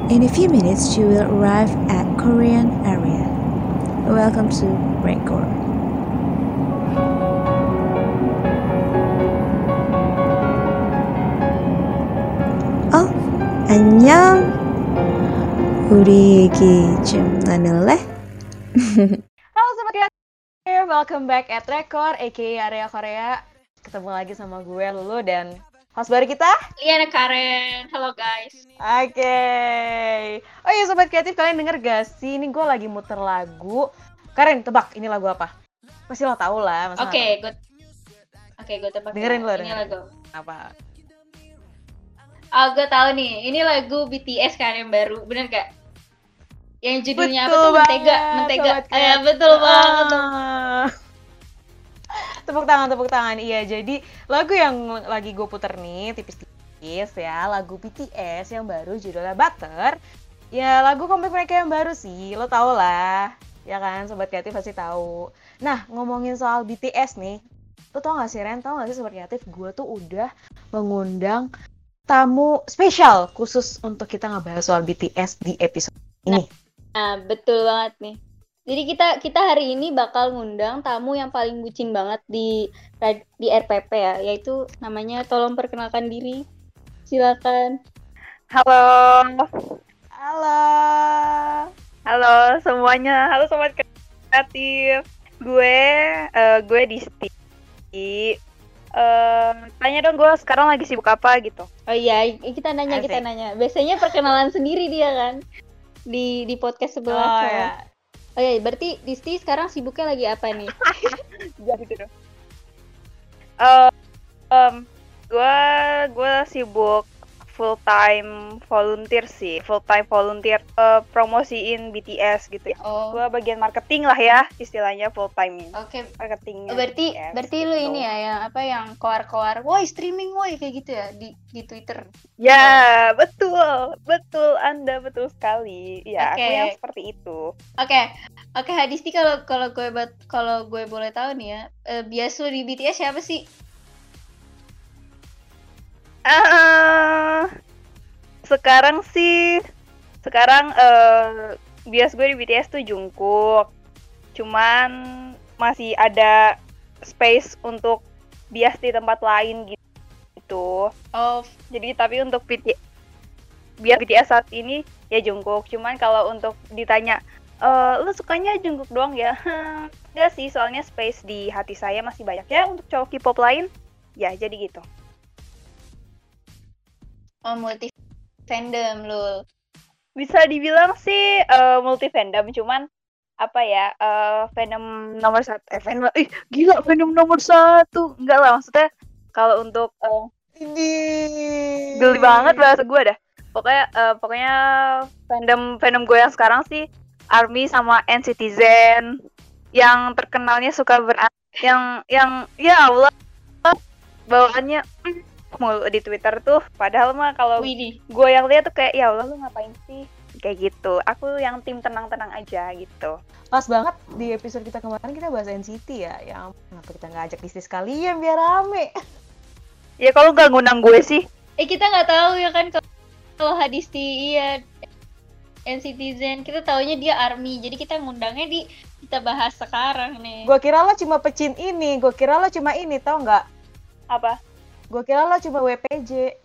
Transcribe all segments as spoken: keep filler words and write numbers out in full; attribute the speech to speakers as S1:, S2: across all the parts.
S1: In a few minutes, you will arrive at Korean area. Welcome to Record. 어, 안녕. 우리 얘기 좀 나눌래?
S2: Halo Sobat Kreatif, welcome back at Record, aka Area Korea. Ketemu lagi sama gue, Lulu, dan host baru kita,
S3: Liana Karen. Halo guys.
S2: Oke. Okay. Oh iya Sobat Kreatif, kalian denger gak sih? Ini gue lagi muter lagu. Karen, tebak, ini lagu apa? Pasti lo tau lah.
S3: Oke, okay, gue Oke, okay, gue tebak.
S2: Dengerin
S3: ya.
S2: lo,
S3: Ini
S2: dengerin.
S3: lagu
S2: Apa?
S3: Oh, gue tahu nih. Ini lagu B T S kan yang baru. Bener gak? Yang judulnya
S2: betul
S3: apa tuh?
S2: Banget,
S3: Mentega. Mentega.
S2: eh,
S3: betul
S2: uh,
S3: banget.
S2: Tepuk tangan, tepuk tangan. Iya, jadi lagu yang lagi gue puter nih, tipis-tipis ya. Lagu B T S yang baru judulnya Butter. Ya, lagu comeback mereka yang baru sih. Lo tau lah. Ya kan, Sobat Kreatif pasti tahu. Nah, ngomongin soal B T S nih. Lo tau gak sih, Ren? Tau gak sih Sobat Kreatif? Gue tuh udah mengundang tamu spesial khusus untuk kita ngebahas soal B T S di episode ini.
S3: Nah, betul banget nih. Jadi kita kita hari ini bakal ngundang tamu yang paling bucin banget di di R P P ya, yaitu namanya tolong perkenalkan diri. Silakan.
S4: Halo.
S2: Halo.
S4: Halo semuanya. Halo Sobat Kreatif. Gue uh, gue Disti. Uh, tanya dong gue sekarang lagi sibuk apa gitu.
S3: Oh iya, kita nanya,
S2: Asik.
S3: kita nanya. Biasanya perkenalan sendiri dia kan di di podcast sebelah.
S2: Oh
S3: kan.
S2: ya.
S3: Oh iya, berarti Disti sekarang sibuknya lagi apa nih?
S4: Jadi gitu dong. Uh, um, gue gue sibuk full time volunteer sih, full time volunteer uh, promosiin B T S gitu ya.
S3: Oh.
S4: Gue bagian marketing lah ya istilahnya full time ini.
S3: Oke. Okay.
S4: Marketing.
S3: Oh, berarti
S4: B T S,
S3: berarti
S4: gitu.
S3: lu ini ya yang apa yang koar-koar, woi streaming woi kayak gitu ya di di Twitter.
S4: Ya, oh. betul. Betul, Anda betul sekali. Ya, okay. Aku yang seperti itu.
S3: Oke. Okay. Oke, okay, Hadisti, kalau kalau gue kalau gue boleh tahu nih ya, uh, bias lu di B T S siapa sih?
S4: Uh, sekarang sih sekarang uh, bias gue di B T S tuh Jungkook. Cuman masih ada space untuk bias di tempat lain gitu.
S3: Oh,
S4: jadi tapi untuk B T S, bias B T S saat ini ya Jungkook. Cuman kalau untuk ditanya Uh, lu sukanya Jungkook doang ya? Enggak sih, soalnya space di hati saya masih banyak ya untuk cowok K-pop lain. Ya, jadi gitu.
S3: Oh, multi fandom lu.
S4: Bisa dibilang sih uh, multi fandom, cuman apa ya? Uh, fandom nomor satu. Eh, fandom, ih gila fandom nomor satu. Enggak lah, maksudnya kalau untuk uh,
S2: ini
S4: geli banget bahasa gue dah. Pokoknya uh, pokoknya fandom fandom gue yang sekarang sih ARMY sama N C T Z N yang terkenalnya suka ber yang yang ya Allah bawaannya mulu di Twitter tuh, padahal mah kalau gue yang lihat tuh kayak ya Allah lu ngapain sih kayak gitu. Aku yang tim tenang-tenang aja gitu.
S2: Pas banget di episode kita kemarin kita bahas N C T ya. Ya kenapa kita nggak ajak Disti sekalian biar rame?
S4: Ya kalau nggak ngundang gue sih.
S3: Eh kita nggak tahu ya kan kalau Hadisti iya N C T Z N, kita taunya dia ARMY, jadi kita ngundangnya di kita bahas sekarang nih.
S2: Gue kira lo cuma pecin ini, gue kira lo cuma ini, tau nggak?
S4: Apa?
S2: Gue kira lo cuma W P J.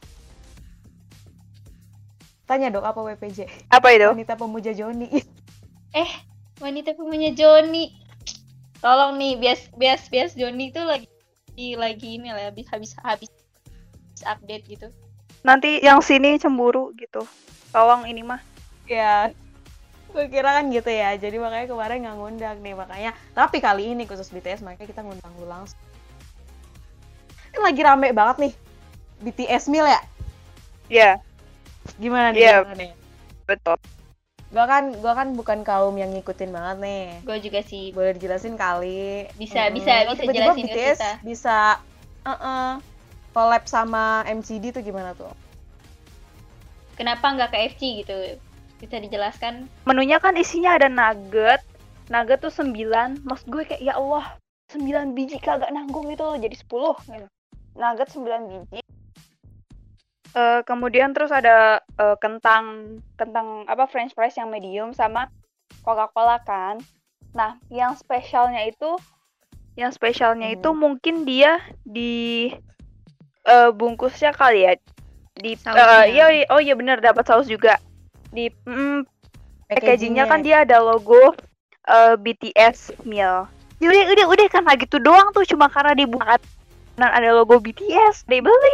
S2: Tanya dong apa W P J?
S4: Apa itu?
S2: Wanita pemuja Joni.
S3: Eh, wanita pemuja Joni. Tolong nih, bias bias bias Joni tuh lagi lagi ini lah, habis habis habis update gitu.
S4: Nanti yang sini cemburu gitu. Tolong ini mah.
S2: Ya, gue kira kan gitu ya, jadi makanya kemarin nggak ngundang nih, makanya tapi kali ini khusus B T S makanya kita ngundang lu langsung. Ini lagi rame banget nih B T S Mil ya?
S4: Iya. Yeah.
S2: Gimana nih?
S4: Iya.
S2: Yeah. Nih?
S4: Betul.
S2: Gue kan gue kan bukan kaum yang ngikutin banget nih.
S3: Gue juga sih.
S2: Boleh dijelasin kali?
S3: Bisa
S2: hmm.
S3: bisa bisa
S2: tiba-tiba
S3: jelasin
S2: B T S
S3: kita.
S2: Bisa uh-uh, collab sama M C D tuh gimana tuh?
S3: Kenapa nggak ke F C gitu? Bisa dijelaskan?
S4: Menunya kan isinya ada nugget. Nugget tuh sembilan. Maksud gue kayak ya Allah, sembilan biji kagak nanggung gitu loh, jadi sepuluh gitu. Nugget sembilan biji. Eh, kemudian terus ada eh, kentang kentang apa French fries yang medium sama Coca-Cola kan. Nah, yang spesialnya itu yang spesialnya itu
S2: Mhm.
S4: mungkin dia di eh, bungkusnya kali ya. Di
S3: Sausnya.
S4: eh, iya iya- oh iya benar dapat saus juga. Di mm, packagingnya kan dia ada logo eh, B T S meal. Ya udah udah udah karena gitu doang tuh cuma karena dibuat dan ada logo B T S dibeli.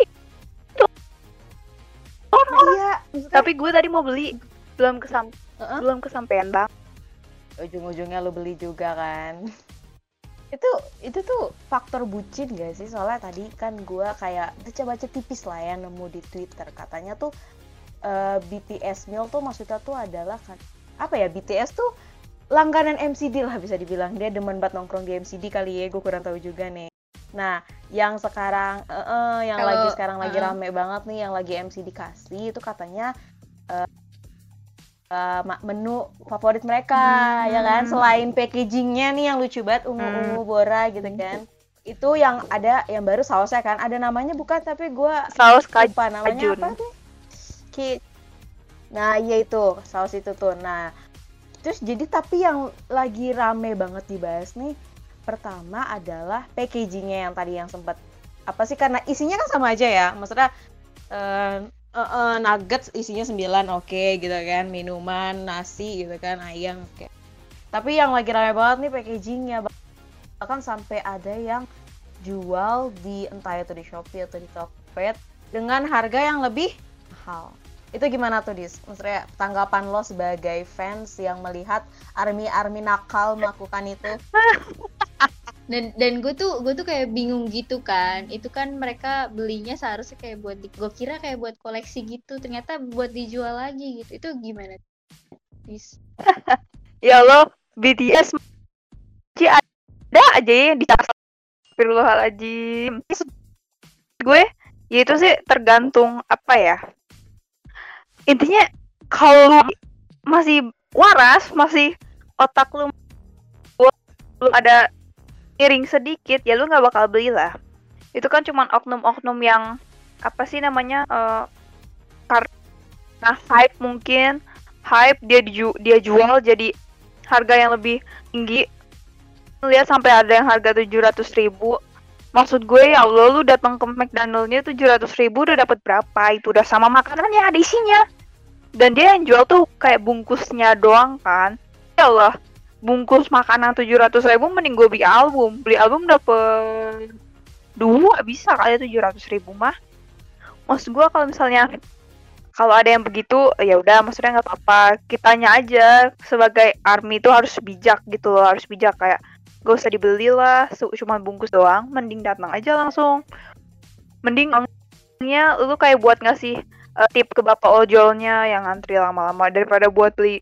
S2: Nah, iya, maksudnya
S4: Tapi gue tadi mau beli belum kesam
S2: Heeh.
S4: belum kesampaian bang.
S2: ujung-ujungnya lo beli juga kan. itu itu tuh faktor bucin gak sih? Soalnya tadi kan gue kayak baca-baca tipis lah ya nemu di Twitter katanya tuh eh, B T S meal tuh maksudnya tuh adalah kan apa ya, B T S tuh langganan M C D lah bisa dibilang, dia demen banget nongkrong di M C D kali ya, gue kurang tahu juga nih. Nah, yang sekarang eh, eh, yang
S3: Kalau-
S2: lagi sekarang lagi
S3: uh-uh.
S2: rame banget nih, yang lagi M C D kasih itu katanya eh, eh, ma- menu favorit mereka,
S3: Hmm.
S2: ya kan? Selain packagingnya nih yang lucu banget, ungu-ungu Bora gitu kan. Itu yang ada yang baru sausnya kan, ada namanya bukan, tapi gue
S4: Saus kaju.
S2: lupa namanya
S4: kajun.
S2: apa deh. Ki- Nah, iya itu, saus itu tuh. Nah, terus jadi tapi yang lagi rame banget dibahas nih, pertama adalah packagingnya yang tadi yang sempat apa sih, karena isinya kan sama aja ya. Maksudnya eh, eh, eh, nuggets isinya sembilan oke gitu kan, minuman, nasi gitu kan, ayam oke. Tapi yang lagi rame banget nih packagingnya, bahkan sampai ada yang jual di entah itu di Shopee atau di Tokped dengan harga yang lebih mahal. Itu gimana tuh, Dis? Maksudnya tanggapan lo sebagai fans yang melihat army-army nakal melakukan itu?
S3: Dan dan gue tuh gue tuh kayak bingung gitu kan. Itu kan mereka belinya seharusnya kayak buat di, gue kira kayak buat koleksi gitu. Ternyata buat dijual lagi gitu. Itu gimana? Dis?
S4: Ya Allah, B T S masih ada aja ya di Astagfirullahaladzim. Gue, ya itu sih tergantung apa ya. Intinya kalau lu masih waras, masih otak lu lu ada miring sedikit, ya lu nggak bakal beli lah. Itu kan cuman oknum-oknum yang apa sih namanya eh, karena hype mungkin hype dia diju- dia jual jadi harga yang lebih tinggi. Lihat sampai ada yang harga tujuh ratus ribu. Maksud gue ya Allah, lu datang ke McDonald-nya tujuh ratus ribu udah dapat berapa? Itu udah sama makanannya ada isinya. Dan dia yang jual tuh kayak bungkusnya doang kan. Ya Allah, bungkus makanan tujuh ratus ribu mending gue beli album. Beli album dapet dua bisa kali tujuh ratus ribu mah. Maksud gue kalau misalnya kalau ada yang begitu ya udah, maksudnya nggak apa-apa, kitanya aja sebagai army itu harus bijak gitu loh, harus bijak kayak gak usah dibeli lah, cuma bungkus doang, mending datang aja langsung, mending nya lu kayak buat ngasih uh, tip ke bapak ojolnya yang ngantri lama-lama daripada buat beli.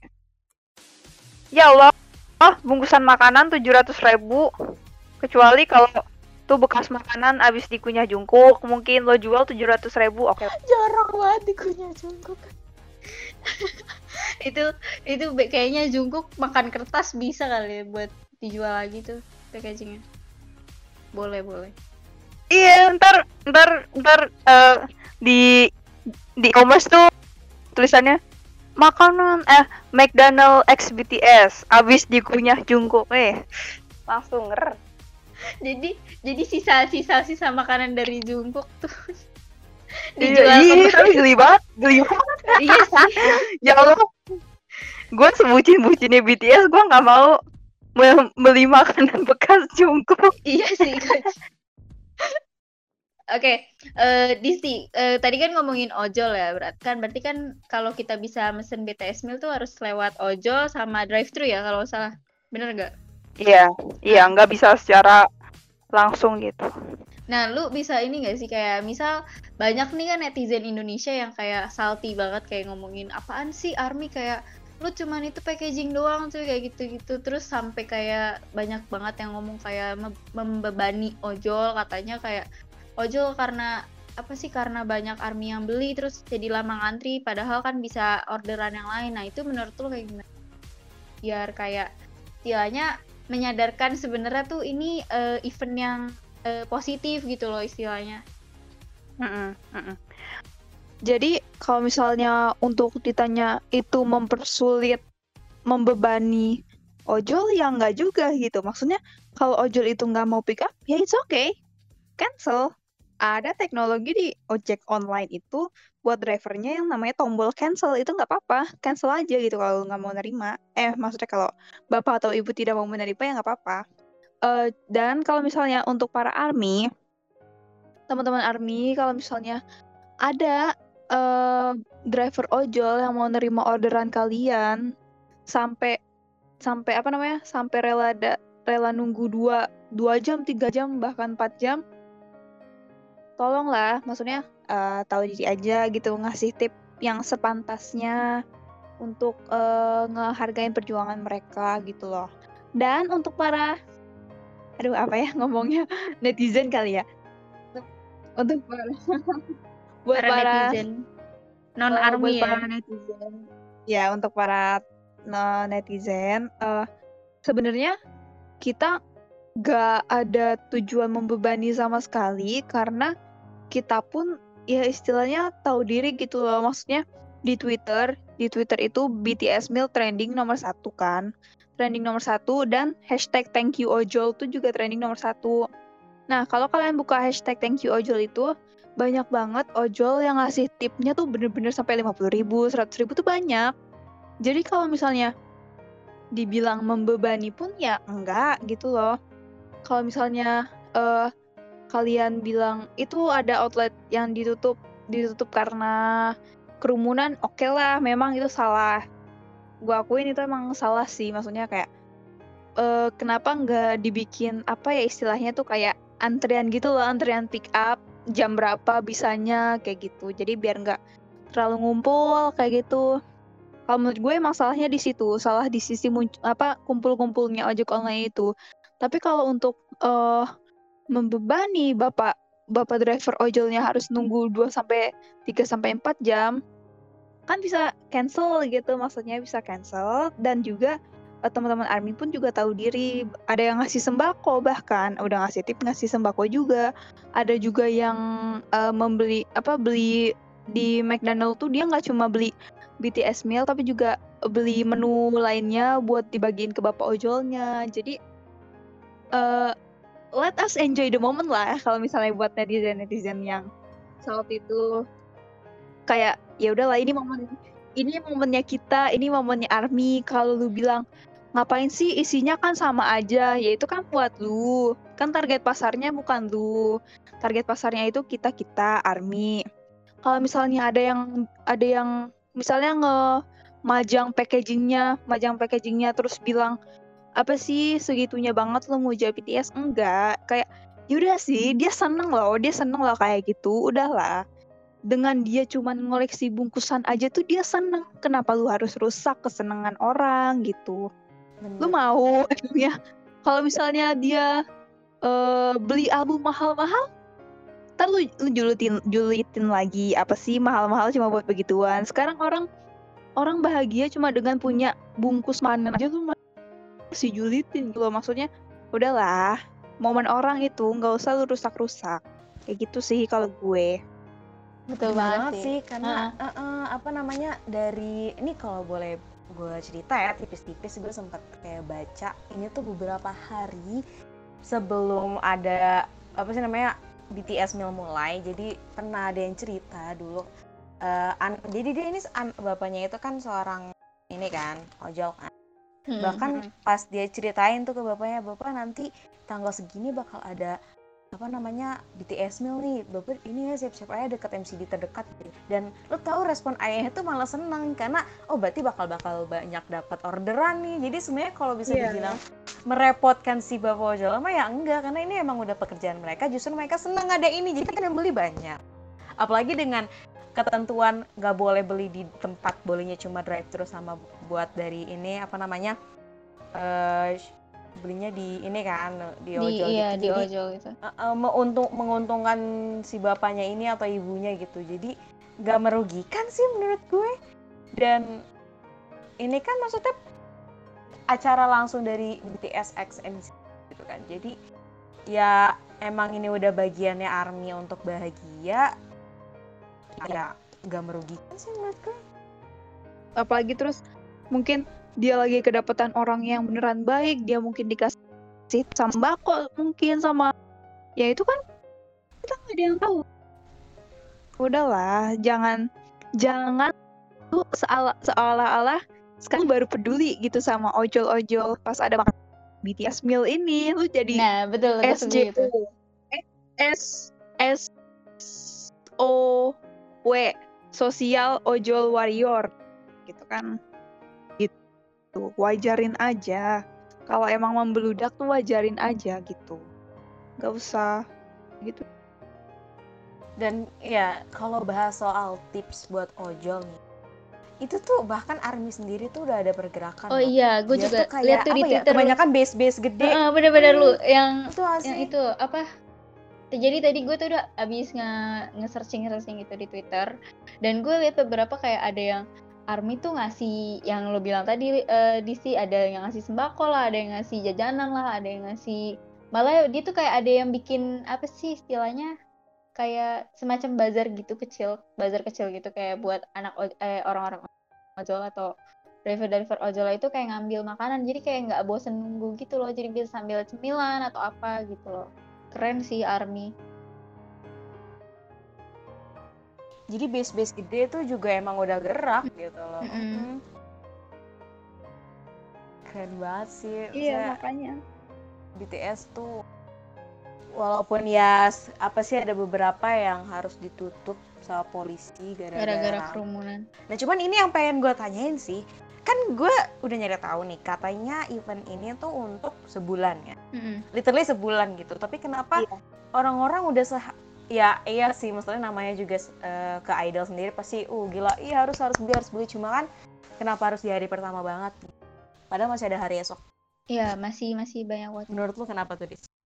S4: Ya Allah, oh, bungkusan makanan tujuh ratus ribu, kecuali kalau tuh bekas makanan abis dikunyah jungkuk, mungkin lo jual tujuh ratus ribu, oke. Okay.
S2: Jarang banget dikunyah jungkuk.
S3: itu itu be- kayaknya Jungkook makan kertas bisa kali ya buat dijual lagi tuh packagingnya. Boleh boleh.
S4: Iya, ntar ntar ntar uh, di di e-commerce tuh tulisannya makanan eh McDonald X B T S abis dikunyah jungkuk, eh langsung nger.
S3: Jadi jadi sisa-sisa sisa makanan dari Jungkook tuh
S4: Iya,
S3: dijual
S4: iya,
S3: kembali.
S4: geli banget, geli banget.
S3: Iya sih.
S4: Ya Allah, gue sebucin-bucinnya B T S, gue nggak mau me- beli makanan bekas jungkuk.
S3: Iya sih coach. Oke, eh Disti, eh, tadi kan ngomongin ojol ya, berat kan berarti kan kalau kita bisa mesen B T S meal tuh harus lewat ojol sama drive-thru ya kalau nggak salah, bener nggak?
S4: Iya, iya, nggak bisa secara langsung gitu.
S3: Nah, lu bisa ini nggak sih kayak misal banyak nih kan netizen Indonesia yang kayak salty banget kayak ngomongin apaan sih army kayak lu cuman itu packaging doang tuh kayak gitu-gitu, terus sampai kayak banyak banget yang ngomong kayak me- membebani ojol, katanya kayak ojol karena apa sih, karena banyak army yang beli terus jadi lama ngantri padahal kan bisa orderan yang lain. Nah itu menurut lu kayak gimana? Biar kayak istilahnya menyadarkan sebenarnya tuh ini uh, event yang uh, positif gitu loh istilahnya.
S4: Mm-mm, mm-mm. Jadi kalau misalnya untuk ditanya itu mempersulit, membebani ojol, ya nggak juga gitu. Maksudnya kalau ojol itu nggak mau pick up, ya it's okay, cancel. Ada teknologi di ojek online itu buat drivernya yang namanya tombol cancel. Itu nggak apa-apa, cancel aja gitu kalau nggak mau nerima. Eh maksudnya kalau bapak atau ibu tidak mau menerima ya nggak apa-apa. Eh, dan kalau misalnya untuk para army, teman-teman army, kalau misalnya ada eh, driver ojol yang mau nerima orderan kalian sampai sampai apa namanya sampai rela da, rela nunggu dua dua jam tiga jam bahkan empat jam, tolonglah maksudnya eh, tahu diri aja gitu, ngasih tip yang sepantasnya untuk eh, ngehargain perjuangan mereka gitu loh. Dan untuk para aduh apa ya ngomongnya netizen kali ya, untuk para buat
S3: Para
S4: para
S3: netizen non
S4: Eh, buat
S3: army ya.
S4: para netizen, ya untuk para eh, netizen, eh, sebenarnya kita gak ada tujuan membebani sama sekali karena kita pun ya istilahnya tahu diri gitu loh. Maksudnya di Twitter, di Twitter itu B T S Meal trending nomor satu kan, trending nomor satu, dan hashtag thank you ojol tuh juga trending nomor satu. Nah kalau kalian buka hashtag thank you ojol itu banyak banget ojol yang ngasih tipnya tuh bener-bener sampai lima puluh ribu, seratus ribu tuh banyak. Jadi kalau misalnya dibilang membebani pun ya enggak gitu loh. Kalau misalnya eh, kalian bilang itu ada outlet yang ditutup ditutup karena kerumunan, oke lah, memang itu salah. Gua akuin itu emang salah sih, maksudnya kayak eh, kenapa nggak dibikin apa ya istilahnya tuh kayak antrian gitu loh, antrian pick up jam berapa bisanya kayak gitu. Jadi biar nggak terlalu ngumpul kayak gitu. Kalau menurut gue emang salahnya di situ, salah di sisi munc- apa kumpul-kumpulnya ojek online itu. Tapi kalau untuk eh membebani bapak bapak driver ojolnya harus nunggu dua sampai tiga sampai empat jam, kan bisa cancel gitu, maksudnya bisa cancel. Dan juga eh, teman-teman army pun juga tahu diri, ada yang ngasih sembako, bahkan udah ngasih tip ngasih sembako juga. Ada juga yang eh, membeli apa beli di McDonald tuh dia nggak cuma beli B T S meal tapi juga beli menu lainnya buat dibagiin ke bapak ojolnya. Jadi eh, let us enjoy the moment lah kalau misalnya buat netizen-netizen yang saat itu kayak ya udahlah, ini momen ini momennya kita, ini momennya army. Kalau lu bilang ngapain sih, isinya kan sama aja, ya itu kan buat lu, kan target pasarnya bukan lu, target pasarnya itu kita kita army. Kalau misalnya ada yang ada yang misalnya nge majang packagingnya majang packagingnya terus bilang apa sih segitunya banget lo muja B T S, enggak, kayak yaudah sih dia seneng loh dia seneng loh kayak gitu, udahlah. Dengan dia cuman ngoleksi bungkusan aja tuh dia seneng. Kenapa lu harus rusak kesenangan orang gitu? Lu
S2: Bener.
S4: mau ya kalau misalnya dia eh, beli album mahal-mahal, ntar lu, lu julitin julitin lagi apa sih mahal-mahal cuma buat begituan. Sekarang orang orang bahagia cuma dengan punya bungkus mainan aja tuh masih julitin gitu loh. Maksudnya udahlah, momen orang itu nggak usah lu rusak-rusak kayak gitu sih kalau gue.
S3: Betul
S2: Bener
S3: banget
S2: banget
S3: sih.
S2: sih, karena
S3: Heeh.
S2: eh, eh, apa namanya dari ini kalau boleh gue cerita ya tipis-tipis, gue sempat kayak baca ini tuh beberapa hari sebelum ada apa sih namanya B T S Meal mulai. Jadi pernah ada yang cerita dulu, eh, an- jadi dia ini an- bapaknya itu kan seorang ini kan ojol kan.
S3: Hmm.
S2: Bahkan pas dia ceritain tuh ke bapaknya, bapak nanti tanggal segini bakal ada apa namanya B T S Meal nih, bapak ini ya siap-siap aja deket M C D terdekat gitu. Dan lo tahu respon ayahnya tuh malah seneng karena oh berarti bakal bakal banyak dapat orderan nih. Jadi sebenarnya kalau bisa
S4: Iya.
S2: dibilang merepotkan si bapak ojol mah ya enggak, karena ini emang udah pekerjaan mereka, justru mereka seneng ada ini jadi kan yang beli banyak. Apalagi dengan ketentuan nggak boleh beli di tempat, bolehnya cuma drive thru sama buat dari ini apa namanya eh belinya di ini kan di
S3: Di
S2: ojol
S3: iya
S2: gitu.
S3: di
S2: Jadi
S3: ojol itu.
S2: uh, uh, menguntung, menguntungkan si bapaknya ini atau ibunya gitu. Jadi nggak merugikan sih menurut gue. Dan ini kan maksudnya acara langsung dari B T S X N C T gitu kan. Jadi ya emang ini udah bagiannya ARMY untuk bahagia. Ya nggak merugikan sih menurut gue.
S4: Apalagi terus mungkin dia lagi kedapatan orang yang beneran baik, dia mungkin dikasih sembako mungkin sama, ya itu kan kita nggak ada yang tahu. Udahlah, jangan jangan tuh seala- seolah-olah sekarang baru peduli gitu sama ojol-ojol pas ada makan B T S meal ini, lu jadi
S3: Nah, betul, gue setuju itu.
S4: S J O S S O W Sosial Ojol Warrior gitu kan. Gitu. Wajarin aja. Kalau emang membeludak tuh wajarin aja gitu. Gak usah gitu.
S2: Dan ya kalau bahas soal tips buat ojol nih, itu tuh bahkan ARMY sendiri tuh udah ada pergerakan
S3: Oh
S2: loh.
S3: iya, gue
S2: Dia
S3: juga
S2: tuh kayak
S3: lihat tuh di
S2: apa ya,
S3: Twitter.
S2: kebanyakan base-base gede.
S3: Heeh, bener-bener
S2: Hmm,
S3: lu yang
S2: itu nggak
S3: yang
S2: sih?
S3: itu apa? Jadi tadi gue tuh udah abis nge nge-searching searching gitu di Twitter, dan gue lihat beberapa kayak ada yang ARMY tuh ngasih yang lo bilang tadi, eh, D C, ada yang ngasih sembako lah, ada yang ngasih jajanan lah, ada yang ngasih, malah dia tuh kayak ada yang bikin apa sih istilahnya, kayak semacam bazar gitu kecil, bazar kecil gitu kayak buat anak oj- eh, orang-orang ojol atau driver-driver ojol itu kayak ngambil makanan, jadi kayak nggak bosen nunggu gitu loh, jadi bisa sambil cemilan atau apa gitu loh. Keren sih ARMY.
S2: Jadi base-base gede tuh juga emang udah gerak gitu loh.
S3: Mm-mm.
S2: Hmm. Keren banget sih.
S4: Iya,
S2: Maksudnya
S4: makanya.
S2: B T S tuh walaupun ya s- apa sih ada beberapa yang harus ditutup sama polisi
S3: Gara-gara
S2: gara-gara.
S3: kerumunan.
S2: Nah cuman ini yang pengen gue tanyain sih, kan gue udah nyari tahu nih katanya event ini tuh untuk sebulan ya,
S3: Mm-mm.
S2: literally sebulan gitu. Tapi kenapa
S4: Iya.
S2: orang-orang udah se ya iya sih, maksudnya namanya juga eh, ke idol sendiri pasti uh gila iya harus harus beli harus beli, cuma kan kenapa harus di hari pertama banget? Padahal masih ada hari esok.
S3: Iya, masih masih banyak waktu.
S2: Menurut lu kenapa tuh, Dis?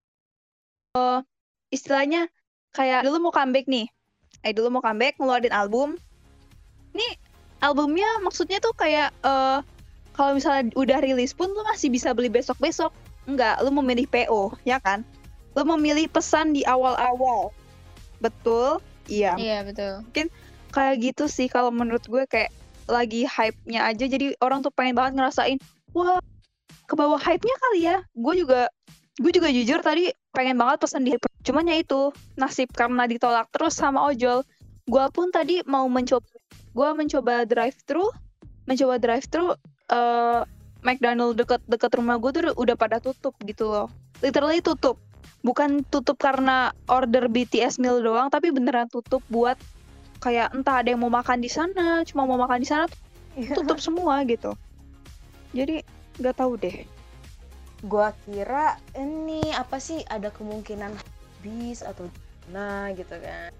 S4: Istilahnya kayak dulu mau comeback nih. Eh dulu mau comeback ngeluarin album. Nih albumnya maksudnya tuh kayak eh kalau misalnya udah rilis pun lu masih bisa beli besok-besok. Enggak, lu memilih P O, ya kan? Lu memilih pesan di awal-awal. Betul? Iya.
S3: Iya, betul.
S4: Kayak gitu sih kalau menurut gue, kayak lagi hype-nya aja, jadi orang tuh pengen banget ngerasain, wah, ke bawah hype-nya kali ya. Gue juga gue juga jujur tadi pengen banget pesan di hype. Cuman ya itu, nasib karena ditolak terus sama ojol. Gue pun tadi mau mencoba gue mencoba drive-thru, mencoba drive-thru eh McDonald deket-deket rumah gue tuh udah, udah pada tutup gitu loh. Literally tutup. Bukan tutup karena order B T S meal doang, tapi beneran tutup buat kayak entah ada yang mau makan di sana, cuma mau makan di sana tutup semua gitu. Jadi nggak tahu deh.
S2: Gua kira ini apa sih ada kemungkinan habis atau gimana gitu kan.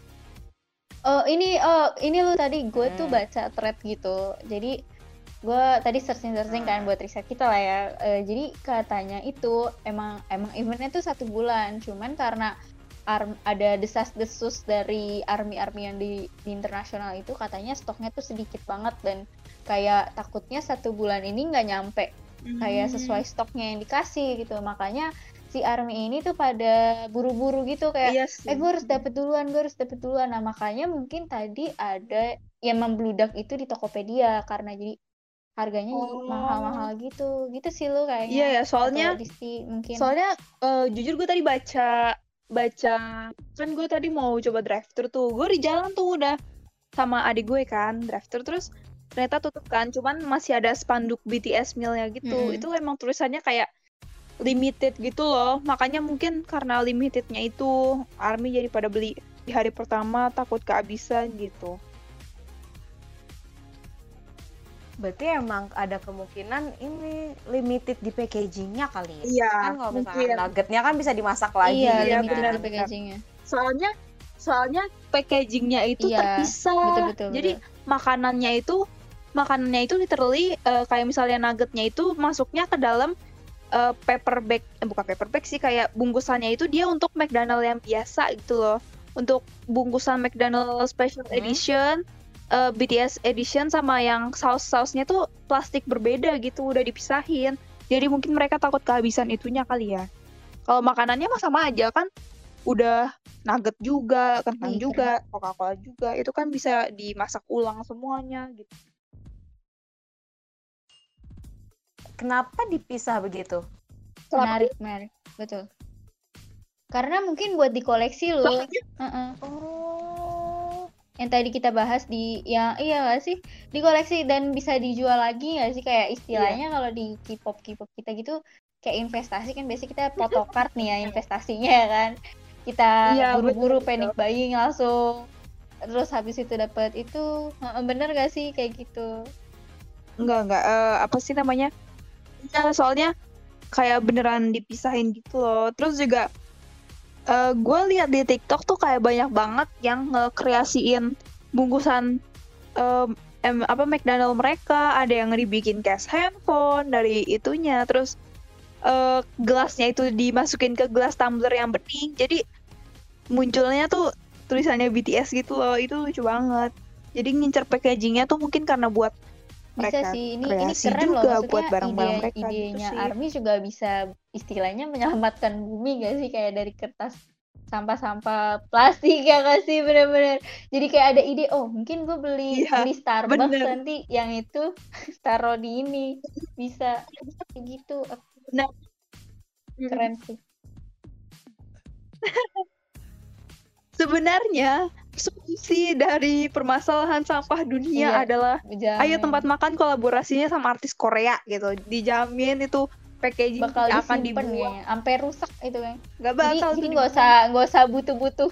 S3: Oh, ini oh ini lu tadi gue tuh
S2: Hmm.
S3: baca thread gitu. Jadi gue tadi searching-searching kan buat riset kita lah ya. Eh, jadi katanya itu emang emang eventnya tuh satu bulan, cuman karena arm, ada desas-desus dari army-army yang di, di internasional itu, katanya stoknya tuh sedikit banget dan kayak takutnya satu bulan ini nggak nyampe kayak sesuai stoknya yang dikasih gitu. Makanya si army ini tuh pada buru-buru gitu kayak
S4: Iya sih.
S3: eh gue harus dapet duluan, gue harus dapet duluan. Nah makanya mungkin tadi ada yang membludak itu di Tokopedia karena jadi harganya jadi
S4: Oh.
S3: mahal-mahal gitu. Gitu sih lu kayaknya.
S4: Iya ya, soalnya
S3: Atau Disti mungkin.
S4: soalnya eh, jujur gue tadi baca baca kan gue tadi mau coba drive-thru tuh. Gue di jalan tuh udah sama adik gue kan drive-thru, terus ternyata tutup kan, cuman masih ada spanduk B T S meal-nya gitu.
S3: Mm-mm.
S4: Itu emang tulisannya kayak limited gitu loh. Makanya mungkin karena limitednya itu ARMY jadi pada beli di hari pertama, takut kehabisan gitu.
S2: Berarti emang ada kemungkinan ini limited di packagingnya kali ya?
S4: Iya,
S2: Kan kalau misalkan
S4: mungkin.
S2: nuggetnya kan bisa dimasak lagi
S3: Iya,
S2: gitu
S4: Iya,
S2: kan.
S3: limited
S4: benar,
S3: di packagingnya.
S4: Soalnya soalnya packagingnya itu
S3: Iya,
S4: terpisah.
S3: betul-betul.
S4: Jadi makanannya itu makanannya itu literally eh, kayak misalnya nuggetnya itu masuknya ke dalam eh, paper bag, eh, bukan paper bag sih, kayak bungkusannya itu dia untuk McDonald yang biasa gitu loh. Untuk bungkusan McDonald Special
S2: Hmm.
S4: Edition, eh, B T S Edition sama yang saus-sausnya tuh plastik berbeda gitu, udah dipisahin. Jadi mungkin mereka takut kehabisan itunya kali ya. Kalau makanannya mah sama aja kan, udah nugget juga, kentang
S3: Ih,
S4: juga, Coca-Cola juga, itu kan bisa dimasak ulang semuanya gitu.
S2: Kenapa dipisah begitu?
S3: Menarik, menarik. Betul. Karena mungkin buat dikoleksi loh.
S4: Soalnya
S3: Heeh.
S2: Oh.
S3: Yang tadi kita bahas di yang iya nggak sih? Dikoleksi dan bisa dijual lagi nggak sih? Kayak istilahnya kalau di K-pop K-pop kita gitu kayak investasi kan biasanya kita photocard nih ya investasinya ya kan. Kita
S4: Iya,
S3: buru-buru
S4: betul,
S3: panic buying langsung. Terus habis itu dapat itu heeh, bener gak sih kayak gitu?
S4: enggak enggak eh, apa sih namanya? Ya, soalnya kayak beneran dipisahin gitu loh. Terus juga eh gue lihat di TikTok tuh kayak banyak banget yang ngekreasiin bungkusan em, em, apa McDonald mereka, ada yang dibikin case handphone dari itunya, terus eh, gelasnya itu dimasukin ke gelas tumbler yang bening, jadi munculnya tuh tulisannya B T S gitu loh, itu lucu banget. Jadi ngincer packagingnya tuh mungkin karena buat
S3: Bisa
S4: mereka
S3: sih, ini ini
S4: kreasi
S3: keren loh
S4: juga
S3: maksudnya
S4: buat barang-barang
S3: ide
S4: mereka gitu
S3: idenya
S4: sih.
S3: Army juga bisa istilahnya menyelamatkan bumi gak sih kayak dari kertas sampah-sampah plastik ya gak sih bener-bener. Jadi kayak ada ide, oh mungkin gue beli
S4: Iya,
S3: beli Starbucks
S4: bener.
S3: nanti yang itu taruh di ini bisa kayak gitu.
S4: Nah,
S3: Keren sih.
S4: sebenarnya solusi dari permasalahan sampah dunia
S3: Iya,
S4: adalah ayo
S3: dijamin.
S4: tempat makan kolaborasinya sama artis Korea gitu. Dijamin itu packaging
S3: Bakal
S4: tidak akan
S3: disimpan
S4: dibuang.
S3: kayaknya, sampai rusak itu kan.
S4: Nggak
S3: Jadi
S4: bakal
S3: jadi
S4: tuh
S3: nggak
S4: dibuang.
S3: usah nggak usah butuh-butuh.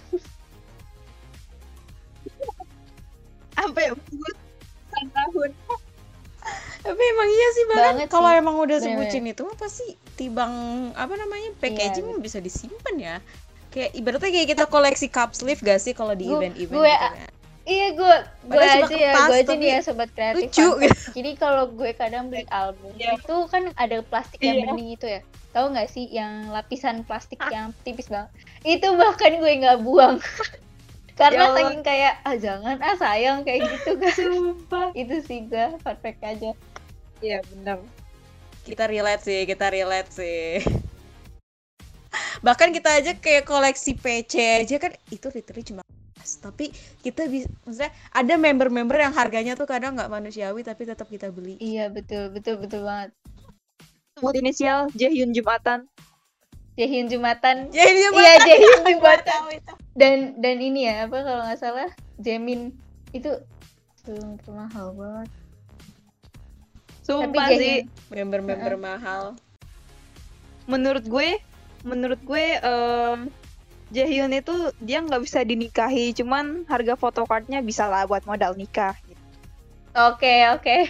S4: Sampai puluhan tahun.
S2: Tapi emang iya sih bahkan
S3: Banget
S2: kalau
S3: sih.
S2: emang udah
S3: Bener-bener.
S2: sebutin itu apa sih tibang apa namanya packaging
S3: Iya,
S2: bisa disimpan ya. Kayak ibaratnya kayak kita koleksi cup sleeve gak sih kalau di
S3: Gu-
S2: event-event
S3: gue-
S2: gitu kan.
S3: Iya gue gue
S2: Padahal cuma
S3: aja ya
S2: kertas,
S3: gue aja
S2: tapi
S3: nih ya sobat kreatif
S2: lucu
S3: fun fact. Jadi kalau gue kadang beli album
S4: Iya.
S3: itu kan ada plastik yang
S4: Iya.
S3: bening itu ya, tahu nggak sih yang lapisan plastik yang tipis banget itu bahkan gue nggak buang karena
S4: Ya Allah.
S3: saking kayak ah jangan ah sayang kayak gitu kan.
S4: Sumpah.
S3: Itu sih gue fun fact aja.
S4: Iya benar.
S2: Kita relate sih, kita relate sih. Bahkan kita aja kayak koleksi P C aja kan itu literally cuma kertas. Tapi kita bisa, maksudnya ada member-member yang harganya tuh kadang nggak manusiawi tapi tetap kita beli.
S3: Iya betul betul betul banget.
S4: Sebut inisial Jaehyun Jumatan.
S3: Jaehyun Jumatan.
S2: Jadi dia
S3: Iya Jaehyun
S2: Gua
S3: Jumatan.
S2: tahu itu.
S3: Dan dan ini ya apa kalau nggak salah Jaemin itu super mahal banget.
S4: Sumpah
S3: Tapi
S4: sih.
S3: Jaehyun
S2: Member-member mahal.
S4: Menurut gue, menurut gue em, Jaehyun itu dia nggak bisa dinikahi, cuman harga photocardnya bisa lah buat modal nikah.
S3: Oke oke.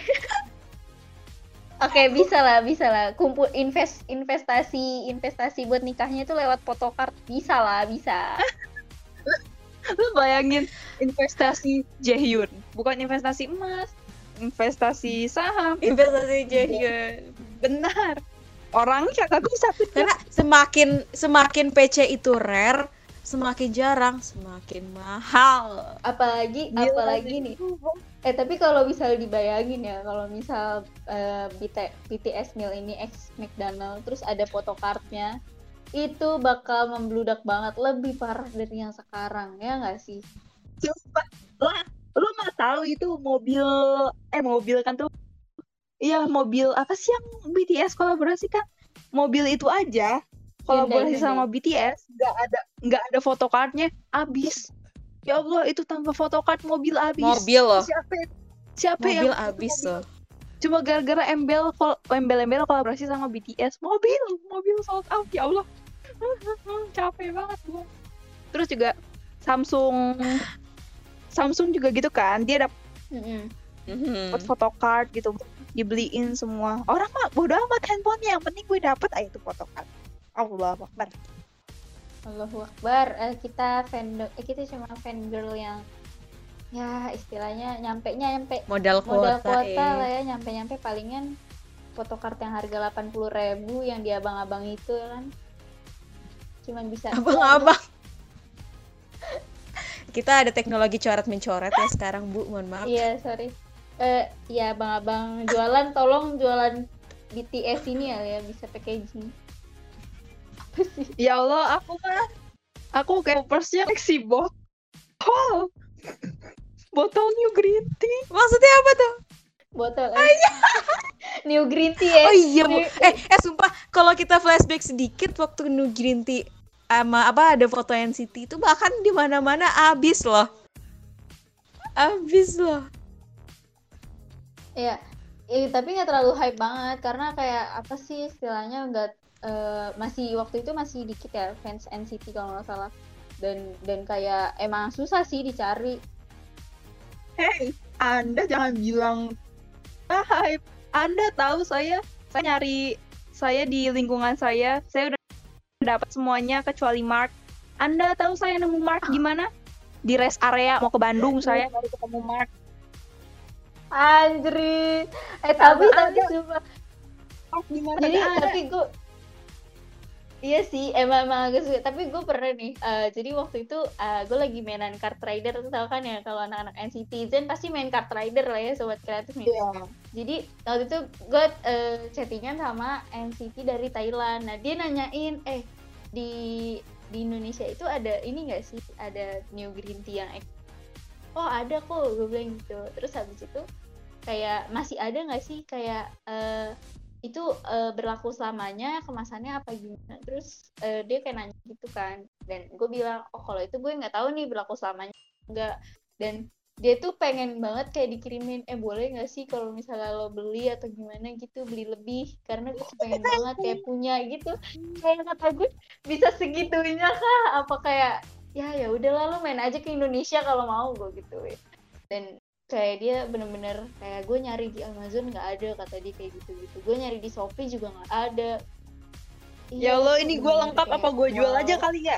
S3: Oke bisa lah bisa lah kumpul invest investasi investasi buat nikahnya itu lewat photocard bisa lah bisa.
S4: Lu bayangin investasi Jaehyun, bukan investasi emas, investasi saham.
S2: Investasi Jaehyun.
S4: Benar. Orangnya kagak bisa
S2: Karena semakin semakin P C itu rare, semakin jarang, semakin mahal.
S3: Apalagi
S4: Gila
S3: apalagi
S4: sih.
S3: nih. Eh tapi kalau misal dibayangin ya kalau misal eh, B T B T S meal ini ex McDonald terus ada photocardnya itu bakal membludak banget lebih parah dari yang sekarang ya nggak sih?
S4: Sumpah. Lah, lu nggak tahu itu mobil eh mobil kan tuh. Iya, mobil apa sih yang B T S kolaborasi kan? Mobil itu aja kolaborasi
S3: Hyundai,
S4: sama B T S nggak ada nggak ada photocardnya, abis. Ya Allah, itu tanpa photocard mobil abis.
S2: Mobil loh.
S4: Siapa siapa yang
S2: Mobil abis loh.
S4: cuma gara-gara embel kol embel-embel kolaborasi sama B T S, mobil mobil sold out. Ya Allah. Capek banget gua. Terus juga Samsung Samsung juga gitu kan, dia dapat
S3: Mm-mm.
S2: Mhm.
S4: photocard gitu, dibeliin semua. Orang mah bodo amat handphonenya, yang penting gue dapet aja tuh photocard. Allah Akbar.
S3: Allahu Akbar. Eh, kita fan eh, kita cuma fan girl yang ya istilahnya nyampe nya nyampe
S2: Modal
S3: modal
S2: kuota,
S3: kuota
S2: eh.
S3: lah ya nyampe nyampe palingan photocard yang harga delapan puluh ribu yang di abang-abang itu kan cuman bisa
S2: Abang-abang. Kita ada teknologi coret mencoret ya sekarang Bu, mohon maaf.
S3: iya sorry eh ya abang-abang jualan tolong jualan B T S ini ya ya bisa packaging apa sih
S4: Ya Allah, aku mah Aku kayak persnya si botol. Botol New Green Tea.
S2: Maksudnya apa tuh?
S3: Botol eh. New Green Tea ya.
S2: Oh iya, Bu.
S3: New-
S2: eh eh sumpah kalau kita flashback sedikit waktu New Green Tea sama apa ada foto N C T itu bahkan di mana-mana abis loh. Abis loh.
S3: Iya, eh, tapi nggak terlalu hype banget karena kayak apa sih istilahnya nggak eh, masih waktu itu masih dikit ya fans N C T kalau nggak salah dan dan kayak emang susah sih dicari.
S4: Hey, Anda jangan bilang ah, hype. Anda tahu saya, saya nyari saya di lingkungan saya, saya udah dapat semuanya kecuali Mark. Anda tahu saya nemu Mark gimana? Di rest area mau ke Bandung saya baru ketemu Mark.
S3: Anjir, eh tapi
S4: Sama
S3: tapi
S4: ada.
S3: sumpah.
S4: Mark gimana?
S3: Jadi
S4: Nggak ada.
S3: tapi gue iya sih emang, emang agak suka tapi gue pernah nih eh, jadi waktu itu eh, gue lagi mainan Card Rider tuh tau kan ya kalau anak-anak N C T Zen pasti main Card Rider lah ya sobat kreatif nih.
S4: Iya.
S3: Jadi waktu itu gue eh, chattingan sama N C T dari Thailand. Nah dia nanyain eh di di Indonesia itu ada ini nggak sih ada New Green Tea yang ek- oh ada kok gue bilang gitu. Terus habis itu kayak masih ada nggak sih kayak eh, itu eh, berlaku selamanya kemasannya apa gimana terus eh, dia kayak nanya gitu kan dan gue bilang oh kalau itu gue nggak tahu nih berlaku selamanya enggak dan dia tuh pengen banget kayak dikirimin eh boleh nggak sih kalau misalnya lo beli atau gimana gitu beli lebih karena gue pengen banget kayak punya gitu kayak kata gue bisa segitunya kah apa kayak ya ya udahlah lo main aja ke Indonesia kalau mau gue gituin dan kayak dia bener-bener kayak gue nyari di Amazon nggak ada kata dia kayak gitu-gitu gue nyari di Shopee juga nggak ada.
S4: Ya
S3: Iya,
S4: Allah,
S3: itu
S4: ini gue
S3: bener-bener
S4: lengkap
S3: kayak,
S4: apa gue jual
S3: wow.
S4: aja kali ya?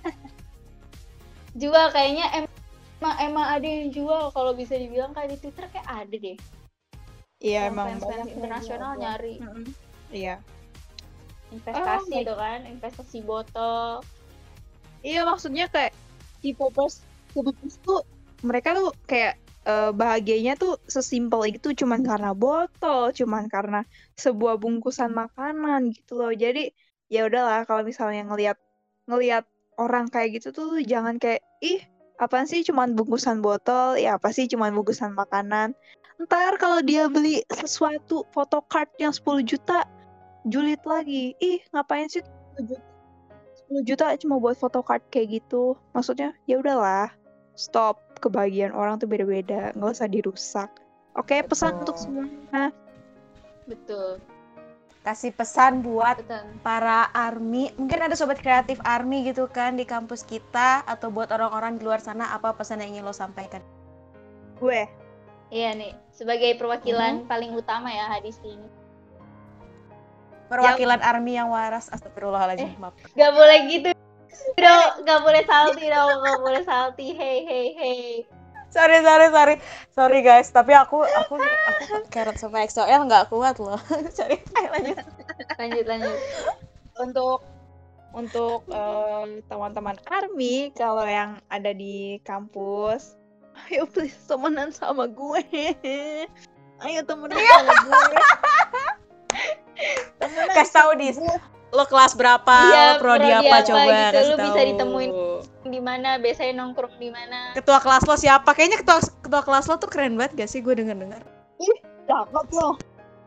S3: Jual kayaknya em- emang emang ada yang jual kalau bisa dibilang kayak di Twitter kayak ada deh
S4: Iya,
S3: yang
S4: emang
S3: fans-fans
S4: banyak
S3: internasional
S4: yang jual.
S3: nyari
S4: Mm-mm. Iya.
S3: investasi
S4: Oh my-
S3: itu kan investasi botol.
S4: Iya, maksudnya kayak K-popers, K-popers tuh mereka tuh kayak eh, bahagianya tuh sesimpel itu cuman karena botol, cuman karena sebuah bungkusan makanan gitu loh. Jadi ya udahlah kalau misalnya ngelihat ngelihat orang kayak gitu tuh jangan kayak ih apaan sih cuman bungkusan botol, ya apa sih cuman bungkusan makanan. Ntar kalau dia beli sesuatu photocard yang sepuluh juta julid lagi. Ih, ngapain sih sepuluh juta sepuluh juta cuma buat photocard kayak gitu. Maksudnya ya udahlah. Stop, kebahagiaan orang tuh beda-beda, nggak usah dirusak. Oke, pesan
S2: Betul.
S4: untuk semua.
S3: Betul
S2: Kasih pesan buat
S3: betul
S2: para army, mungkin ada sobat kreatif army gitu kan di kampus kita atau buat orang-orang di luar sana apa pesan yang ingin lo sampaikan?
S4: Gue,
S3: iya nih sebagai perwakilan paling utama ya hadis ini
S2: Perwakilan army yang waras, astagfirullahaladzim,
S3: Eh.
S2: maaf.
S3: nggak boleh gitu dong nggak boleh salty dong nggak boleh salty hey hey hey
S2: Sorry, sorry, sorry, sorry guys. Tapi aku, aku, aku Carrot sama X O L nggak kuat loh. Sorry, ayo lanjut.
S3: lanjut lanjut
S4: untuk untuk em, teman-teman army kalau yang ada di kampus, ayo please temenan sama gue. Ayo temenan sama gue. Temenan
S2: Kasih tahu
S4: sama
S2: Dis,
S4: gue.
S2: lo kelas berapa,
S3: Iya,
S2: lo prodi
S3: prodi
S2: apa,
S3: apa
S2: coba
S3: gitu,
S2: kasih
S3: lo
S2: tahu.
S3: bisa ditemuin di mana biasanya nongkrong di mana
S2: Ketua kelas lo siapa? Kayaknya ketua ketua kelas lo tuh keren banget gak sih? Gue denger-dengar.
S4: Cakep loh.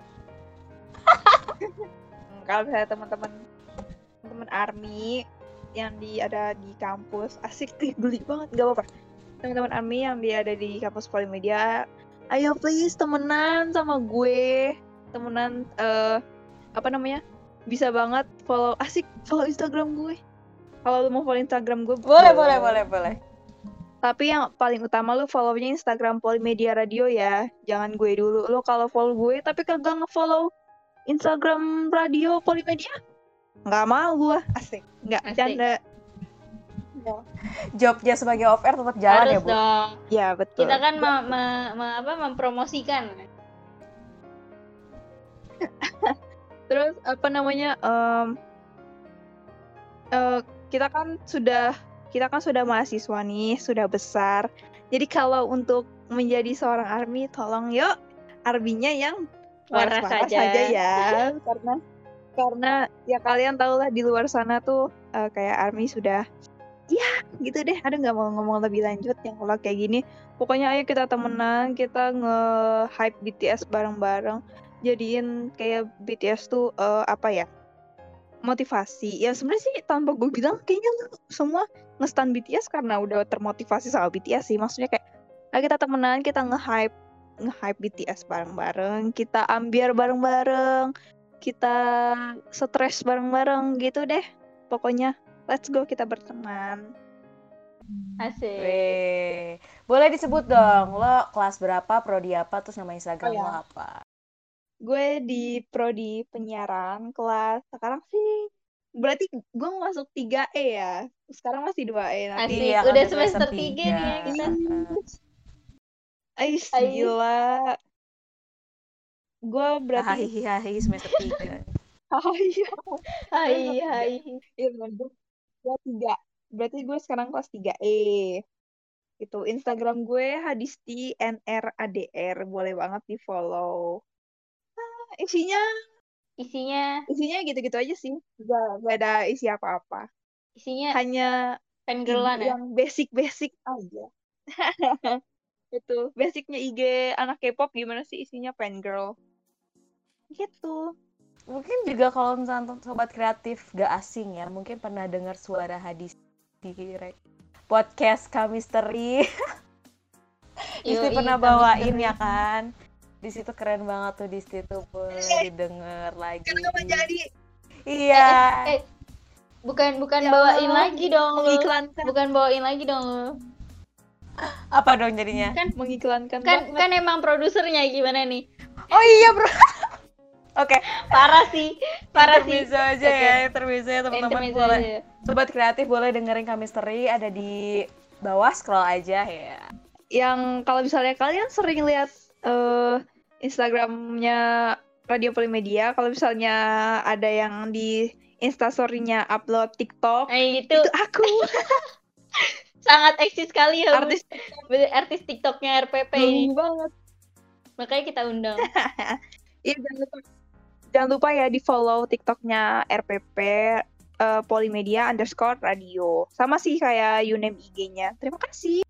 S4: Kalau misalnya teman-teman teman army yang di ada di kampus asik nih geli banget nggak apa-apa teman-teman army yang dia ada di kampus Polimedia ayo please temenan sama gue temenan eh apa namanya bisa banget follow asik follow Instagram gue kalau lu mau follow Instagram gue
S2: Boleh, boleh, boleh, boleh.
S4: tapi yang paling utama lu follownya Instagram Polimedia Radio ya jangan gue dulu lu kalau follow gue tapi kagak nge-follow Instagram radio Polimedia nggak mau gue asik nggak
S3: Asik.
S4: bercanda
S2: Jobnya sebagai off air tetap jalan
S3: harus
S2: ya, Bu?
S3: dong
S4: ya betul
S3: kita kan me- me- me- apa, mempromosikan
S4: terus apa namanya em, eh, kita kan sudah kita kan sudah mahasiswa nih sudah besar jadi kalau untuk menjadi seorang army tolong yuk arminya yang
S3: Waras
S4: waras-waras
S3: saja.
S4: saja ya karena karena ya kalian tahu lah di luar sana tuh eh, kayak army sudah ya gitu deh. Ada nggak mau ngomong lebih lanjut yang kalau kayak gini? Pokoknya ayo kita temenan, kita nge-hype B T S bareng-bareng. Jadiin kayak B T S tuh uh, apa ya? Motivasi. Ya sebenarnya sih tanpa gue bilang kayaknya lu semua nge-stan B T S karena udah termotivasi sama B T S sih. Maksudnya kayak ayo kita temenan, kita nge-hype nge-hype B T S bareng-bareng, kita ambiar bareng-bareng, kita stres bareng-bareng gitu deh. Pokoknya let's go kita berteman.
S3: Asik.
S2: Weh. Boleh disebut dong, lo kelas berapa, prodi apa, terus nama Instagram
S4: Oh, ya.
S2: lo apa?
S4: Gue di prodi penyiaran kelas sekarang sih berarti gue masuk tiga E ya. Sekarang masih dua E nanti.
S3: Asik,
S2: Iya,
S3: udah
S2: kan
S3: semester
S2: semester
S3: tiga nih ya kita.
S4: Ais,
S3: Ais.
S4: gila. Gue berarti
S2: Hahihi semester tiga.
S4: iya.
S3: Hai hai.
S4: Iya benar, gue gue tiga. Berarti gue sekarang kelas tiga E. Itu Instagram gue Hadisti N R A D R, boleh banget di follow. Ah, isinya
S3: Isinya
S4: isinya gitu-gitu aja sih. Gak, gak ada isi apa-apa.
S3: isinya
S4: Hanya
S3: fangirlan ya.
S4: yang basic-basic aja. Itu basicnya I G anak K-pop gimana sih isinya fangirl. Gitu.
S2: Mungkin juga kalau misalnya sobat kreatif gak asing ya, mungkin pernah dengar suara Hadis di re- podcast Kamisteri. Disti
S3: Yoi,
S2: pernah
S3: kami
S2: bawain
S3: sering.
S2: ya kan. Di situ keren banget tuh, di situ boleh didengar lagi.
S4: Kenapa jadi
S2: Iya.
S3: Eh, eh, bukan bukan
S4: Ya
S3: bawain
S4: Allah,
S3: lagi dong lu.
S4: mengiklankan
S3: Bukan bawain lagi dong lu.
S2: Apa dong jadinya?
S3: Kan
S4: mengiklankan
S3: kan
S4: banget.
S3: kan emang produsernya gimana nih?
S2: Oh iya, Bro. Oke,
S3: Parah sih. Parah sih.
S2: intermezzo aja
S3: Oke.
S2: ya, intermezzo ya teman-teman.
S3: Intermezzo
S2: Boleh.
S3: aja.
S2: Sobat kreatif boleh dengerin Kamisteri, ada di bawah, scroll aja ya.
S4: Yang kalau misalnya kalian sering lihat eh, Instagramnya Radio Polimedia, kalau misalnya ada yang di Instastory-nya upload TikTok,
S3: Nah, itu,
S4: itu aku
S3: sangat eksis sekali ya.
S4: artis
S3: Bener, artis TikToknya R P P ini.
S4: nunggu banget.
S3: Makanya kita undang.
S4: Iya, jangan lupa, jangan lupa ya di follow TikToknya R P P eh, Polimedia underscore radio. Sama sih kayak Uname I G-nya. Terima kasih.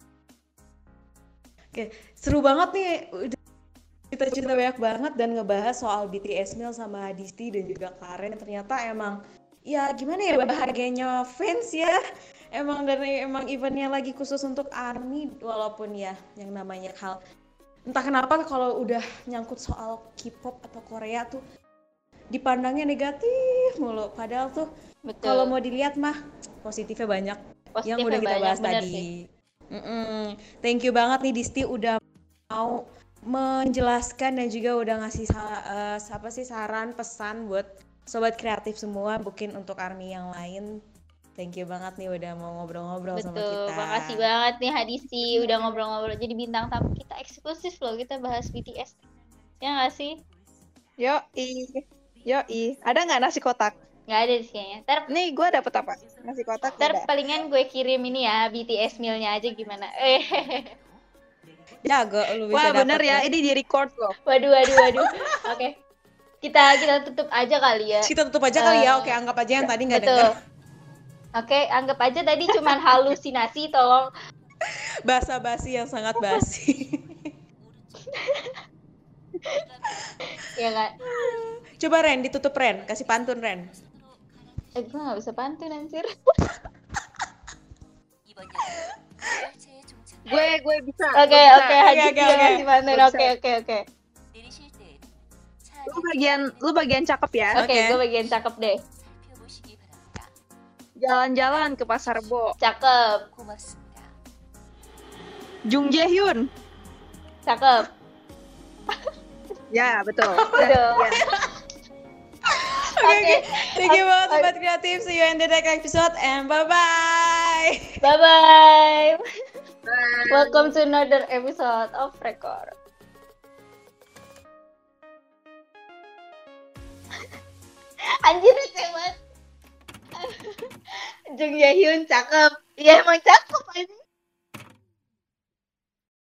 S2: Oke, seru banget nih. Udah kita cerita banyak banget dan ngebahas soal B T S Mil sama Hadisti dan juga Karen. Ternyata emang ya gimana ya bahagianya fans ya. Emang dan emang eventnya lagi khusus untuk ARMY, walaupun ya yang namanya hal entah kenapa kalau udah nyangkut soal K-pop atau Korea tuh dipandangnya negatif mulu. Padahal tuh
S3: Betul.
S2: kalau mau dilihat mah positifnya banyak.
S3: Positifnya
S2: yang udah kita
S3: banyak,
S2: bahas
S3: bener
S2: tadi.
S3: sih.
S2: Mm-mm. Thank you banget nih Disti udah mau menjelaskan dan juga udah ngasih sa- uh, apa sih saran pesan buat sobat kreatif semua, mungkin untuk ARMY yang lain. Thank you banget nih udah mau ngobrol-ngobrol sama
S3: Betul,
S2: kita.
S3: makasih banget nih Hadisti udah ngobrol-ngobrol jadi bintang tamu kita eksklusif loh, kita bahas B T S. Ya nggak sih?
S4: Yoi. Yoi. Ada nggak nasi kotak?
S3: Nggak ada sih kayaknya. Ntar,
S4: Nih gue dapet apa? Nasi kotak
S3: ntar
S4: udah.
S3: palingan gue kirim ini ya B T S mealnya aja gimana? Eh,
S2: Jago lu
S4: Wah
S2: bisa
S4: bener
S2: dapet
S4: ya,
S2: nih.
S4: ini di record loh.
S3: waduh, waduh, waduh. Oke, kita kita tutup aja kali ya.
S2: Kita tutup aja kali ya.
S3: Eh,
S2: Oke, anggap aja yang tadi nggak
S3: Betul.
S2: dengar.
S3: Oke, anggap aja tadi cuman halusinasi, tolong.
S2: Basa-basi yang sangat basi.
S3: Ya nggak?
S2: Coba Ren, ditutup Ren, kasih pantun Ren.
S3: Eh, gue nggak bisa pantun anjir.
S4: Gue gue bisa.
S3: Oke,
S4: gue bisa.
S3: oke, Hadisti
S2: oke,
S3: yang
S2: oke.
S3: ngasih pantun.
S4: Gue
S3: Oke, oke, oke.
S4: Lu bagian lu bagian cakep ya.
S3: Oke,
S2: Oke.
S3: gue bagian cakep deh.
S4: Jalan-jalan ke Pasar Bo.
S3: Cakep,
S4: Jung Jae Hyun.
S3: cakep.
S4: Ya betul.
S3: Betul.
S4: Ya.
S2: Oke,
S3: Oke.
S2: thank you banget
S3: Oke.
S2: sobat kreatif. See you in the next episode and bye-bye.
S3: Bye bye.
S4: Bye.
S3: Welcome to another episode of Record. Anjir, cewek. Jung Jae Hyun cakep. Iya emang cakep.